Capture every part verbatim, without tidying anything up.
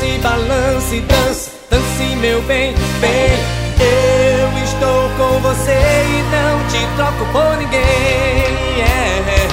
Dance, balance, dance, dance meu bem, bem. Eu estou com você e não te troco por ninguém. Yeah.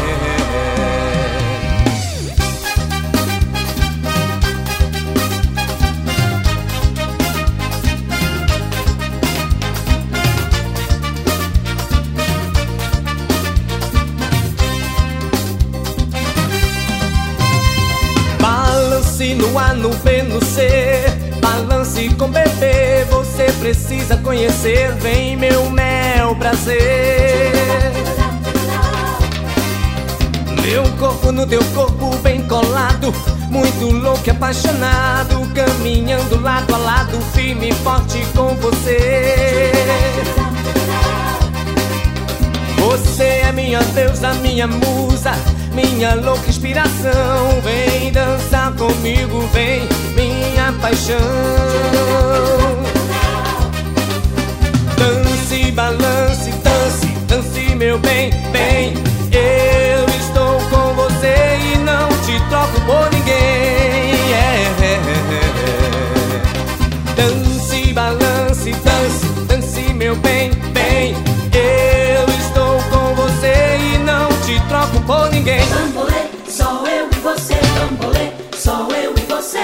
Balance no A, no B, no C, balance com bebê. Você precisa conhecer, vem meu mel prazer. Meu corpo no teu corpo bem colado, muito louco e apaixonado, caminhando lado a lado, firme e forte com você. Você é minha deusa, minha musa, minha louca inspiração. Vem dançar comigo, vem, minha paixão. Dance, balance, dance, dance meu bem, bem. Eu estou com você e não te troco por ninguém. Yeah. Dance, balance, dance, dance meu bem, bem. Eu estou com você e não te troco por ninguém. Bambolê, só eu e você. Bambolê, só eu e você.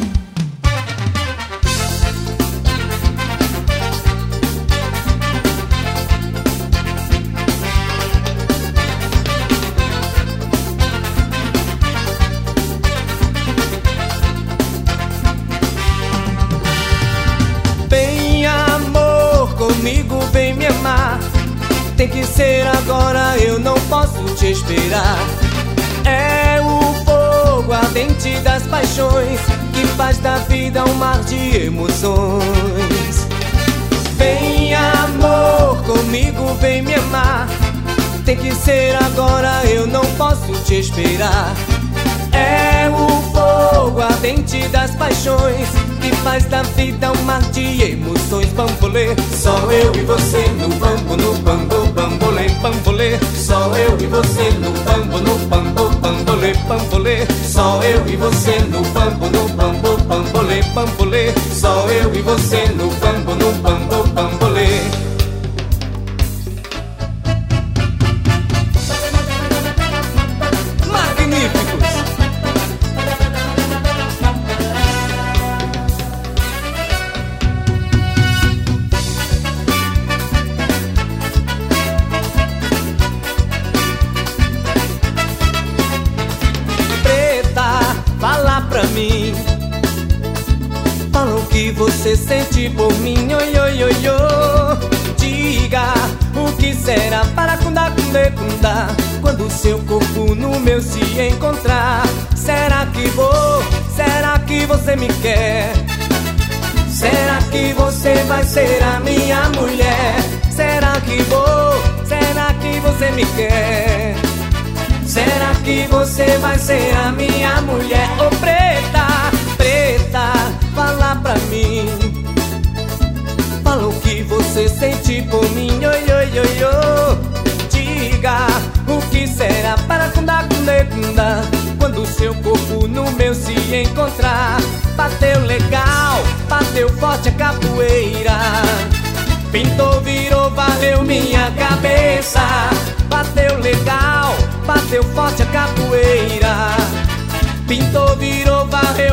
Vem amor, comigo vem me amar. Tem que ser agora, eu não posso te esperar. É o fogo ardente das paixões que faz da vida um mar de emoções. Vem amor, comigo vem me amar. Tem que ser agora, eu não posso te esperar. É o fogo ardente das paixões que faz da vida um mar de emoções. Bambolê, só eu e você no bambo, no bambo, bambolê, bambolê. Só eu e você no bambo, no bambo, bambolê, bambolê. Só eu e você no bambo, no bambo, bambolê, bambolê. Só eu e você no bambo, no bambo, bambolê. Magníficos! Fala pra mim, fala o que você sente por mim, oi, oi, oi, oi. Diga o que será para cundá, cundê, cundá, quando seu corpo no meu se encontrar. Será que vou, será que você me quer? Será que você vai ser a minha mulher? Será que vou, será que você me quer? Será que você vai ser a minha mulher? Ô oh, preta, preta, fala pra mim, fala o que você sente por mim, oi, oi, oi, oi. Diga o que será para cundá, cundê, cundá, quando seu corpo no meu se encontrar. Bateu legal, bateu forte a capoeira, pintou, virou, valeu minha cabeça. Bateu legal, bateu forte a capoeira, pintou, virou, varreu